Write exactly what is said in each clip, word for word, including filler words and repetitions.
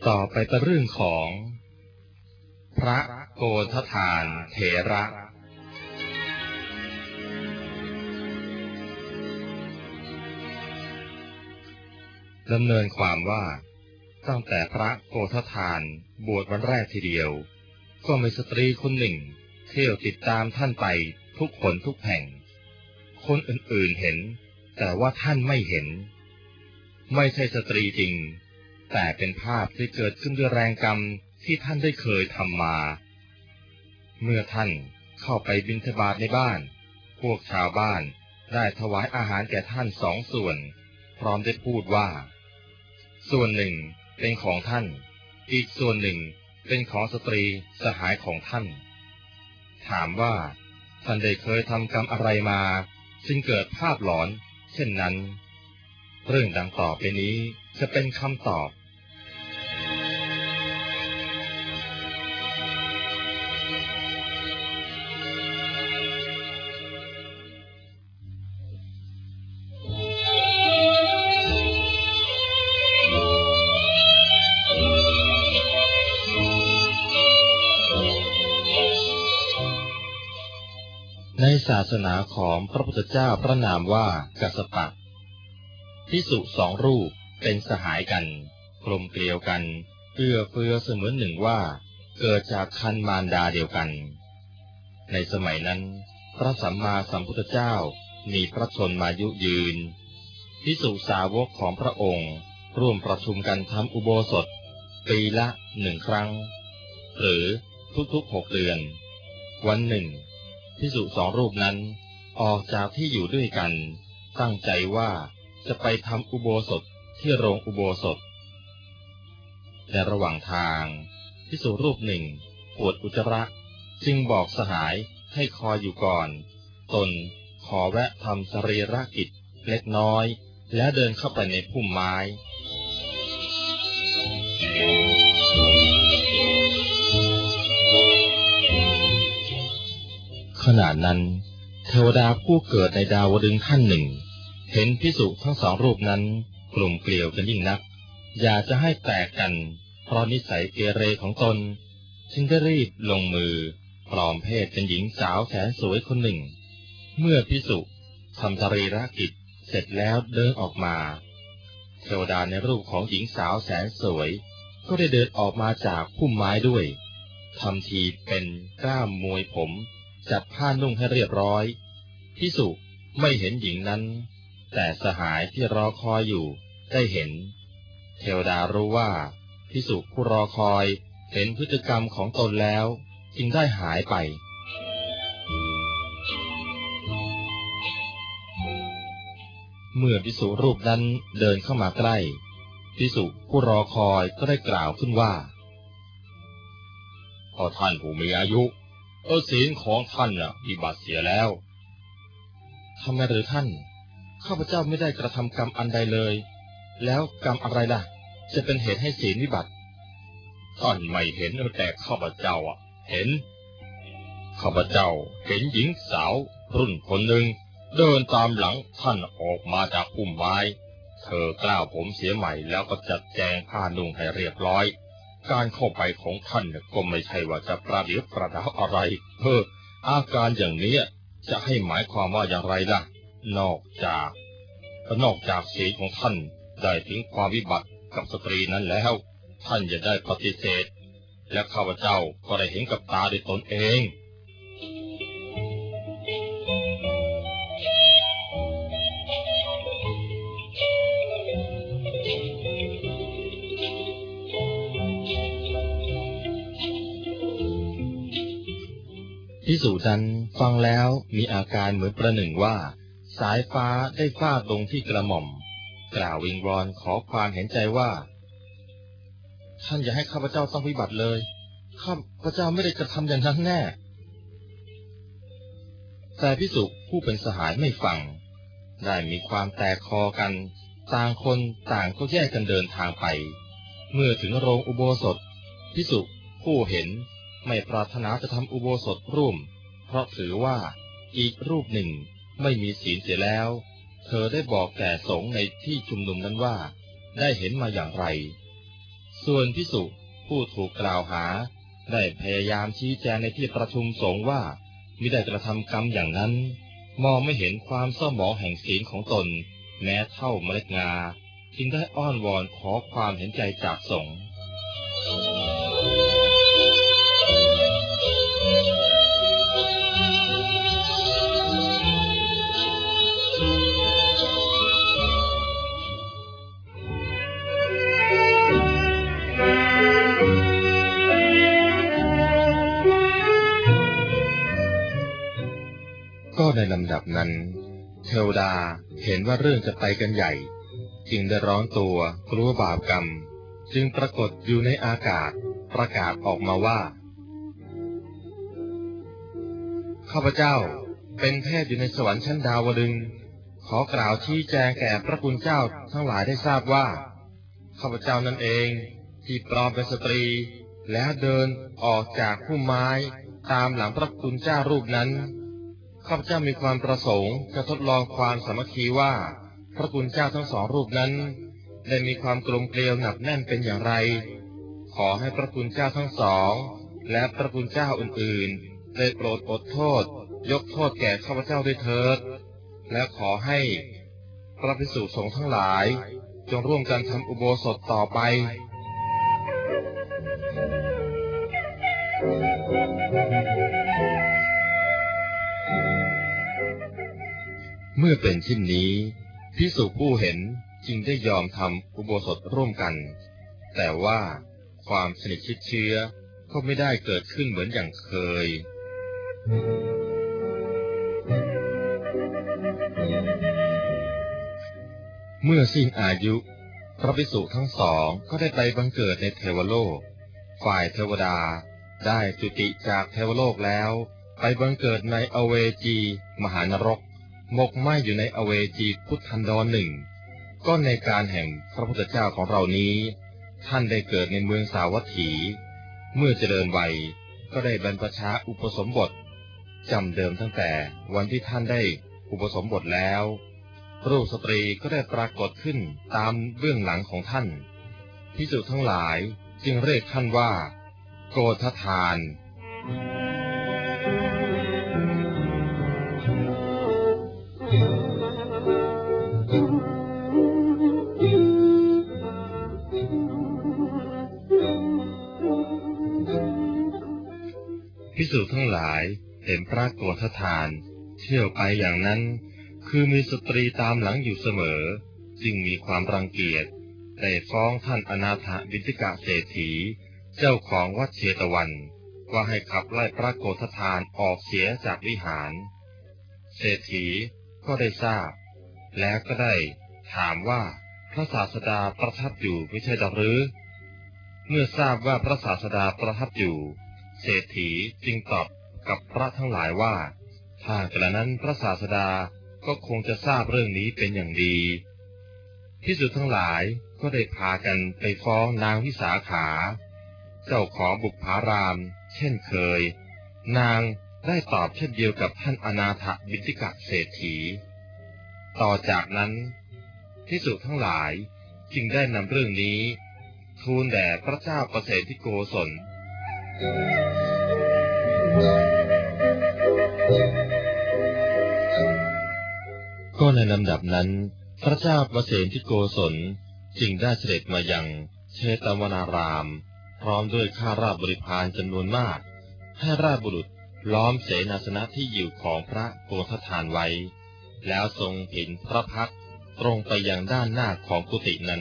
ต่อไปเป็นเรื่องของพระโกฏฐานเถระดำเนินความว่าตั้งแต่พระโกฏฐานบวชวันแรกทีเดียวก็มีสตรีคนหนึ่งเที่ยวติดตามท่านไปทุกคนทุกแห่งคนอื่นๆเห็นแต่ว่าท่านไม่เห็นไม่ใช่สตรีจริงแต่เป็นภาพที่เกิดขึ้นด้วยแรงกรรมที่ท่านได้เคยทำมาเมื่อท่านเข้าไปบิณฑบาตในบ้านพวกชาวบ้านได้ถวายอาหารแก่ท่านสองส่วนพร้อมได้พูดว่าส่วนหนึ่งเป็นของท่านอีกส่วนหนึ่งเป็นของสตรีสหายของท่านถามว่าท่านได้เคยทำกรรมอะไรมาจึงเกิดภาพหลอนเช่นนั้นเรื่องดังต่อไปนี้จะเป็นคำตอบในศาสนาของพระพุทธเจ้าพระนามว่ากัสสปะภิกษุสองรูปเป็นสหายกันกลมเกลียวกันเอื้อเฟื้อเสมือนหนึ่งว่าเกิดจากคันมารดาเดียวกันในสมัยนั้นพระสัมมาสัมพุทธเจ้ามีพระชนมายุยืนภิกษุสาวกของพระองค์ร่วมประชุมกันทำอุโบสถปีละหนึ่งครั้งหรือทุกๆหกเดือนวันหนึ่งภิกษุสองรูปนั้นออกจากที่อยู่ด้วยกันตั้งใจว่าจะไปทำอุโบสถที่โรงอุโบสถในระหว่างทางภิกษุรูปหนึ่งปวดอุจจาระจึงบอกสหายให้คอยอยู่ก่อนตนขอแวะทำสรีระกิจเล็กน้อยและเดินเข้าไปในพุ่มไม้ขณะนั้นเทวดาผู้เกิดในดาวดึงส์ท่านหนึ่งเห็นภิกษุทั้งสองรูปนั้นกลุ่มเกลียวกันยิ่งนักอยากจะให้แตกกันเพราะนิสัยเกเรของตนจึงได้รีบลงมือปลอมเพศเป็นหญิงสาวแสนสวยคนหนึ่งเมื่อภิกษุทำสรีระกิจเสร็จแล้วเดินออกมาเทวดาในรูปของหญิงสาวแสนสวยก็ได้เดินออกมาจากพุ่มไม้ด้วยทำทีเป็นกล้ามมวยผมจัดผ้านุ่งให้เรียบร้อยภิกษุไม่เห็นหญิงนั้นแต่สหายที่รอคอยอยู่ได้เห็นเทวดารู้ว่าภิกษุผู้รอคอยเห็นพฤติกรรมของตนแล้วจึงได้หายไปเมื่อภิกษุรูปนั้นเดินเข้ามาใกล้ภิกษุผู้รอคอยก็ได้กล่าวขึ้นว่าพอท่านผู้มีอายุเออศีลของท่านน่ะวิบัติเสียแล้วทำไมหรือท่านข้าพเจ้าไม่ได้กระทำกรรมอันใดเลยแล้วกรรมอะไรล่ะจะเป็นเหตุให้ศีลวิบัติท่านไม่เห็นแต่ข้าพเจ้าอ่ะเห็นข้าพเจ้าเห็นหญิงสาวรุ่นคนหนึ่งเดินตามหลังท่านออกมาจากพุ่มไม้เธอกล้าวผมเสียใหม่แล้วก็จัดแจงผ้านุ่งให้เรียบร้อยการเข้าไปของท่านก็ไม่ใช่ว่าจะประเดี๋ยวประดาวอะไรเฮ้ออาการอย่างนี้จะให้หมายความว่าอย่างไรล่ะนอกจากนอกจากศีลของท่านได้ถึงความวิบัติกับสตรีนั้นแล้วท่านอย่าได้ปฏิเสธและข้าพเจ้าก็ได้เห็นกับตาด้วยตนเองภิกษุนั้นฟังแล้วมีอาการเหมือนประหนึ่งว่าสายฟ้าได้ฟาดลงที่กระหม่อมกล่าววิงวอนขอความเห็นใจว่าท่านอย่าให้ข้าพเจ้าต้องวิบัติเลยข้าพเจ้าไม่ได้กระทำอย่างนั้นแน่แต่ภิกษุผู้เป็นสหายไม่ฟังได้มีความแตกคอกันต่างคนต่างก็แยกกันเดินทางไปเมื่อถึงโรงอุโบสถภิกษุผู้เห็นไม่ปรารถนาจะทำอุโบสถร่วมเพราะถือว่าอีกรูปหนึ่งไม่มีศีลเสียแล้วเธอได้บอกแก่สงฆ์ในที่ชุมนุมนั้นว่าได้เห็นมาอย่างไรส่วนภิกษุผู้ถูกกล่าวหาได้พยายามชี้แจงในที่ประชุมสงฆ์ว่ามิได้กระทำกรรมอย่างนั้นมองไม่เห็นความเศร้าหมองแห่งศีลของตนแม้เท่าเมล็ดงาจึงได้อ้อนวอนขอความเห็นใจจากสงฆ์ก็ในลำดับนั้นเทวดาเห็นว่าเรื่องจะไปกันใหญ่จึงได้ร้อนตัวกลัวบาปกรรมจึงปรากฏอยู่ในอากาศประกาศออกมาว่าข้าพเจ้าเป็นเทพอยู่ในสวรรค์ชั้นดาวดึงส์ขอกล่าวชี้แจงแก่พระคุณเจ้าทั้งหลายได้ทราบว่าข้าพเจ้านั่นเองที่ปลอมเป็นสตรีแล้วเดินออกจากพุ่มไม้ตามหลังพระคุณเจ้ารูปนั้นข้าพเจ้ามีความประสงค์จะทดลองความสามัคคีว่าพระคุณเจ้าทั้งสองรูปนั้นได้มีความกลมเกลียวหนักแน่นเป็นอย่างไรขอให้พระคุณเจ้าทั้งสองและพระคุณเจ้าอื่นๆได้โปรดอดโทษยกโทษแก่ข้าพเจ้าด้วยเถิดและขอให้พระภิกษุสงฆ์ทั้งหลายจงร่วมกันทำอุโบสถต่อไปเมื่อเป็นเช่นนี้ภิกษุผู้เห็นจึงได้ยอมทำอุโบสถร่วมกันแต่ว่าความสนิทชิดเชื้อก็ไม่ได้เกิดขึ้นเหมือนอย่างเคยเมื่อสิ้นอายุพระภิกษุทั้งสองก็ได้ไปบังเกิดในเทวโลกฝ่ายเทวดาได้จุติจากเทวโลกแล้วไปบังเกิดในอเวจีมหานรกหมกไหม้อยู่ในอเวจีพุทธันดรหนึ่งก็ในการแห่งพระพุทธเจ้าของเรานี้ท่านได้เกิดในเมืองสาวัตถีเมื่อเจริญวัยก็ได้บรรพชาอุปสมบทจำเดิมตั้งแต่วันที่ท่านได้อุปสมบทแล้วรูปสตรีก็ได้ปรากฏขึ้นตามเบื้องหลังของท่านภิกษุทั้งหลายจึงเรียกท่านว่าโกฏฐานภิกษุทั้งหลายเห็นพระโกฏฐานเที่ยวไปอย่างนั้นคือมีสตรีตามหลังอยู่เสมอจึงมีความรังเกียจได้ฟ้องท่านอนาถบิณฑิกะเศรษฐีเจ้าของวัดเชตวันว่าให้ขับไล่พระโกฏฐานออกเสียจากวิหารเศรษฐีก็ได้ทราบแล้วก็ได้ถามว่าพระศาสดาประทับอยู่ไม่ใช่หรือเมื่อทราบว่าพระศาสดาประทับอยู่เศรษฐีจึงตอบกับพระทั้งหลายว่าถ้ากระนั้นพระศาสดาก็คงจะทราบเรื่องนี้เป็นอย่างดีภิกษุทั้งหลายก็ได้พากันไปฟ้องนางวิสาขาเจ้าของบุปผารามเช่นเคยนางได้ตอบเช่นเดียวกับท่านอนาถบิณฑิกะเศรษฐีต่อจากนั้นภิกษุทั้งหลายจึงได้นำเรื่องนี้ทูลแด่พระเจ้าประเสนทิโกศลก็ในลำดับนั้นพระเจ้าประเสนทิโกศลจึงได้เสด็จมายังเชตวนารามพร้อมด้วยข้าราชบริพารจำนวนมากให้ราชบุรุษล้อมเสนาสนะที่อยู่ของพระโกฏฐานไว้แล้วทรงผินพระพักตร์ตรงไปยังด้านหน้าของกุฏินั้น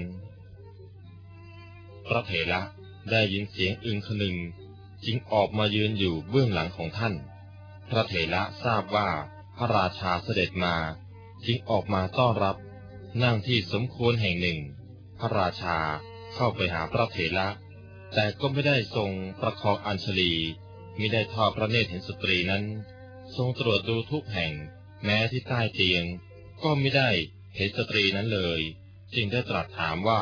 พระเถระได้ยินเสียงอึงคนึงจึงออกมายืนอยู่เบื้องหลังของท่านพระเถระทราบว่าพระราชาเสด็จมาจึงออกมาต้อนรับนั่งที่สมควรแห่งหนึ่งพระราชาเข้าไปหาพระเถระแต่ก็ไม่ได้ทรงประคองอัญชลีมิได้ทอดพระเนตรเห็นสตรีนั้นทรงตรวจดูทุกแห่งแม้ที่ใต้เตียงก็ไม่ได้เห็นสตรีนั้นเลยจึงได้ตรัสถามว่า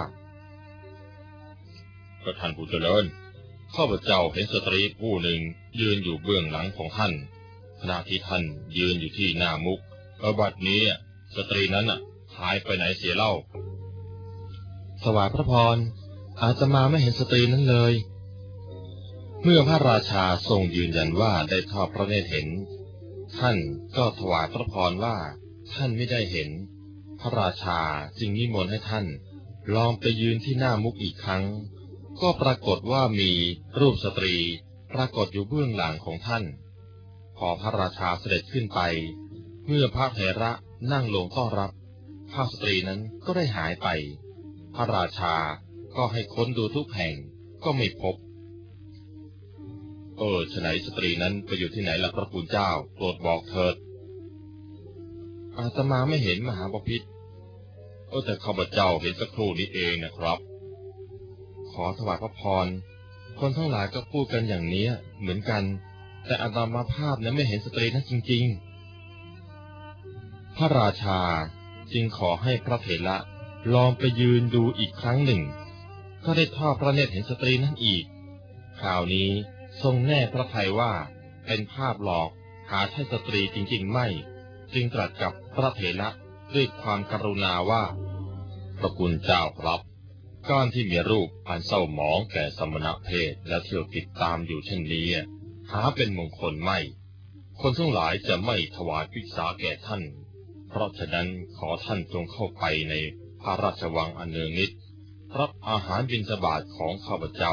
พระท่านผู้เจริญข้าพเจ้าเห็นสตรีผู้หนึ่งยืนอยู่เบื้องหลังของท่านขณะที่ท่านยืนอยู่ที่หน้ามุกบัดนี้สตรีนั้นน่ะหายไปไหนเสียเล่าถวายพระพรอาตมาไม่เห็นสตรีนั้นเลยเมื่อพระราชาทรงยืนยันว่าได้ทอดพระเนตรเห็นท่านก็ถวายพระพรว่าท่านไม่ได้เห็นพระราชาจึงนิมนต์ให้ท่านลองไปยืนที่หน้ามุกอีกครั้งก็ปรากฏว่ามีรูปสตรีปรากฏอยู่เบื้องหลังของท่านพอพระราชาเสด็จขึ้นไปเมื่อพระเถระนั่งลงต้อนรับภาพสตรีนั้นก็ได้หายไปพระราชาก็ให้ค้นดูทุกแห่งก็ไม่พบเออฉะไหนสตรีนั้นไปอยู่ที่ไหนล่ะพระคุณเจ้าโปรดบอกเถิดอาตมาไม่เห็นมหาบพิตรเออแต่ข้าพเจ้าเห็นสักครู่นี้เองนะครับขอถวายพระพรคนทั้งหลายก็พูดกันอย่างนี้เหมือนกันแต่อาตมาภาพนั้นไม่เห็นสตรีนั้นจริงๆพระราชาจึงขอให้พระเถระลองไปยืนดูอีกครั้งหนึ่งก็ได้ทอดพระเนตรเห็นสตรีนั้นอีกคราวนี้ทรงแน่พระทัยว่าเป็นภาพหลอกหาใช่สตรีจริงๆไม่จึงตรัสกับพระเถระด้วยความกรุณาว่าพระคุณเจ้าครับการที่มีรูปอันเศร้าหมองแก่สมณเพศและเที่ยวติดตามอยู่เช่นนี้หาเป็นมงคลไม่คนทั้งหลายจะไม่ถวายภิกษาแก่ท่านเพราะฉะนั้นขอท่านจงเข้าไปในพระราชวังอันเนืองนิดรับอาหารบิณฑบาตของข้าพเจ้า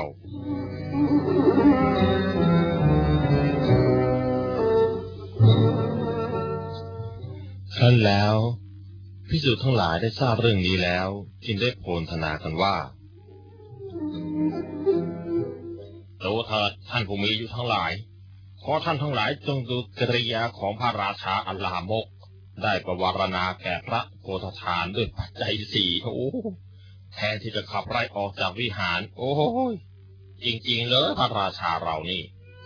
ครั้นแล้วภิกษุทั้งหลายได้ทราบเรื่องนี้แล้วจึงได้โพลธนากันว่าดูเถิดท่านผู้มีอายุทั้งหลายขอท่านทั้งหลายจงดูกิริยาของพระราชาอัลลามกได้ประวารณาแก่พระโกฏฐานด้วยปัจจัยสี่โอ้แทนที่จะขับไล่ออกจากวิหารโอ้ยจริงๆเลยพระราชาเรานี่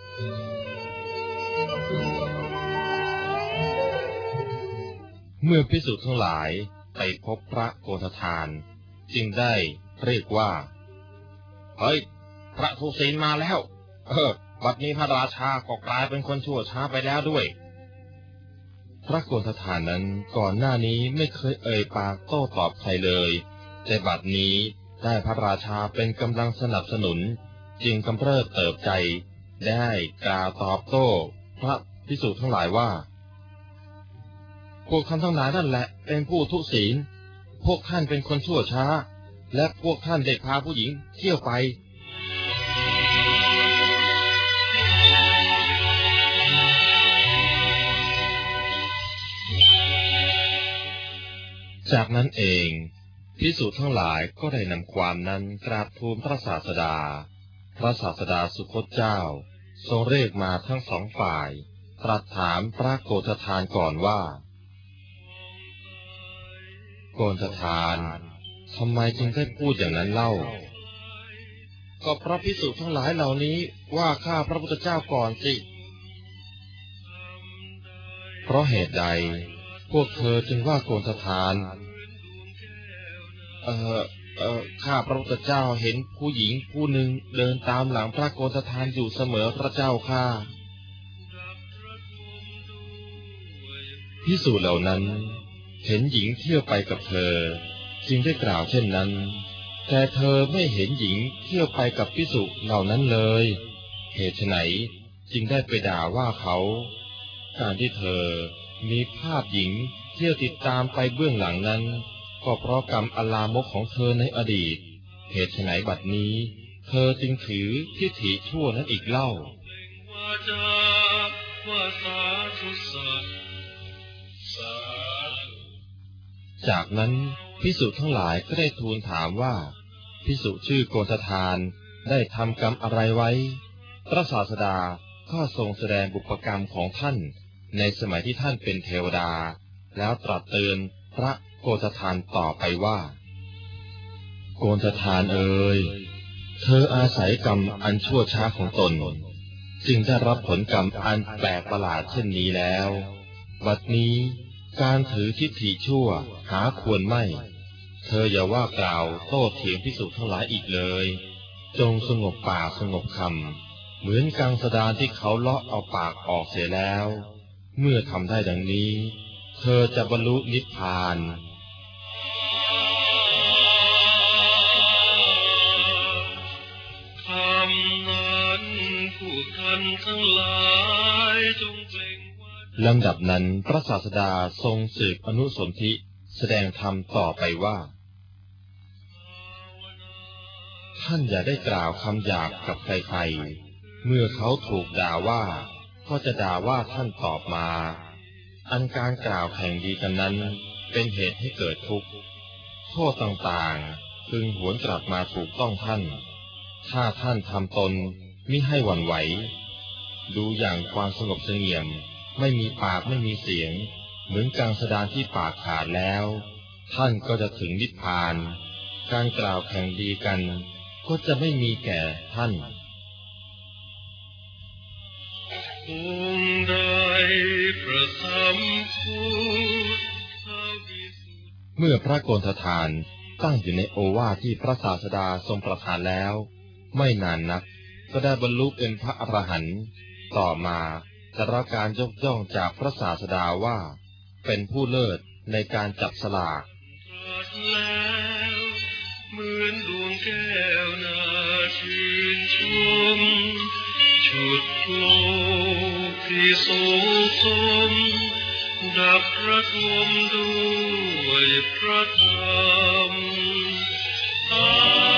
เมื่อภิกษุทั้งหลายไปพบพระโกฏฐานจึงได้เรียกว่าเฮ้ยพระทุศีลมาแล้วเออบัดนี้พระราชาก็กลายเป็นคนชั่วช้าไปแล้วด้วยพระโกฏฐานนั้นก่อนหน้านี้ไม่เคยเอ่ยปากโต้ตอบใครเลยแต่บัดนี้ได้พระราชาเป็นกำลังสนับสนุนจึงกำเริบเติบใจได้กล่าวตอบโต้พระภิกษุทั้งหลายว่าพวกท่านทั้งหลายนั่นแหละเป็นผู้ทุศีลพวกท่านเป็นคนชั่วช้าและพวกท่านได้พาผู้หญิงเที่ยวไปจากนั้นเองภิกษุทั้งหลายก็ได้นำความนั้นกราบทูลพระศาสดาพระศาสดาสุคตเจ้าทรงเรียกมาทั้งสองฝ่ายตรัสถามพระโกฏฐานก่อนว่าโกฏฐานทำไมจึงได้พูดอย่างนั้นเล่าก็พระภิกษุทั้งหลายเหล่านี้ว่าข้าพระพุทธเจ้าก่อนสิเพราะเหตุใดพวกเธอจึงว่าโกฏฐานเอ่อเอ่อข้าพระพุทธเจ้าเห็นผู้หญิงผู้หนึ่งเดินตามหลังพระโกฏฐานอยู่เสมอพระเจ้าข้าภิกษุเหล่านั้นเห็นหญิงเที่ยวไปกับเธอจึงได้กล่าวเช่นนั้นแต่เธอไม่เห็นหญิงเที่ยวไปกับภิกษุเหล่านั้นเลยเหตุไฉนจึงได้ไปด่าว่าเขาการที่เธอมีภาพหญิงเที่ยวติดตามไปเบื้องหลังนั้นก็เพราะกรรมอลามกของเธอในอดีตเหตุไฉนบัดนี้เธอจึงถือทิฏฐิชั่วนั้นอีกเล่าจากนั้นภิกษุทั้งหลายก็ได้ทูลถามว่าภิกษุชื่อโกฏฐานได้ทำกรรมอะไรไว้พระศาสดาก็ทรงแสดงบุพกรรมของท่านในสมัยที่ท่านเป็นเทวดาแล้วตรัสเตือนพระโกฏฐานต่อไปว่าโกฏฐานเอ๋ยเธออาศัยกรรมอันชั่วช้าของตนจึงได้รับผลกรรมอันแปลกประหลาดเช่นนี้แล้วบัดนี้การถือทิฏฐิชั่วหาควรไม่เธออย่าว่ากล่าวโต้เถียงภิกษุทั้งหลายอีกเลยจงสงบปากสงบคำเหมือนกังสดานที่เขาเลาะเอาปากออกเสียแล้วเมื่อทำได้ดังนี้เธอจะบรรลุนิพพานท่านทั้งหลายจงเปล่งวาจาลำดับนั้นพระศาสดาทรงสืบอนุสนธิแสดงธรรมต่อไปว่าท่านอย่าได้กล่าวคำหยาบกับใครๆเมื่อเขาถูกด่าว่าก็จะด่าว่าท่านตอบมาอันการกล่าวแข่งดีกันนั้นเป็นเหตุให้เกิดทุกข์โทษต่างๆพึงหวนกลับมาถูกต้องท่านถ้าท่านทำตนมิให้หวั่นไหวดูอย่างความสงบเสงี่ยมไม่มีปากไม่มีเสียงเหมือนกังสดานที่ปากขาดแล้วท่านก็จะถึงนิพพานการกล่าวแข่งดีกันก็จะไม่มีแก่ท่านองค์ใดประทับพูดพระวิสุทธิเมื่อพระโกณฑทานตั้งอยู่ในโอวาทที่พระศาสดาทรงประทานแล้วไม่นานนักก็ได้บรรลุเป็นพระอรหันต์ต่อมาจะรับการยกย่องจากพระศาสดาว่าเป็นผู้เลิศในการจับสลากตรัสแล้วเหมือนดวงแก้วน่าชื่นชมชุดโลกที่ทรงสมดับพระทมด้วยพระธรรม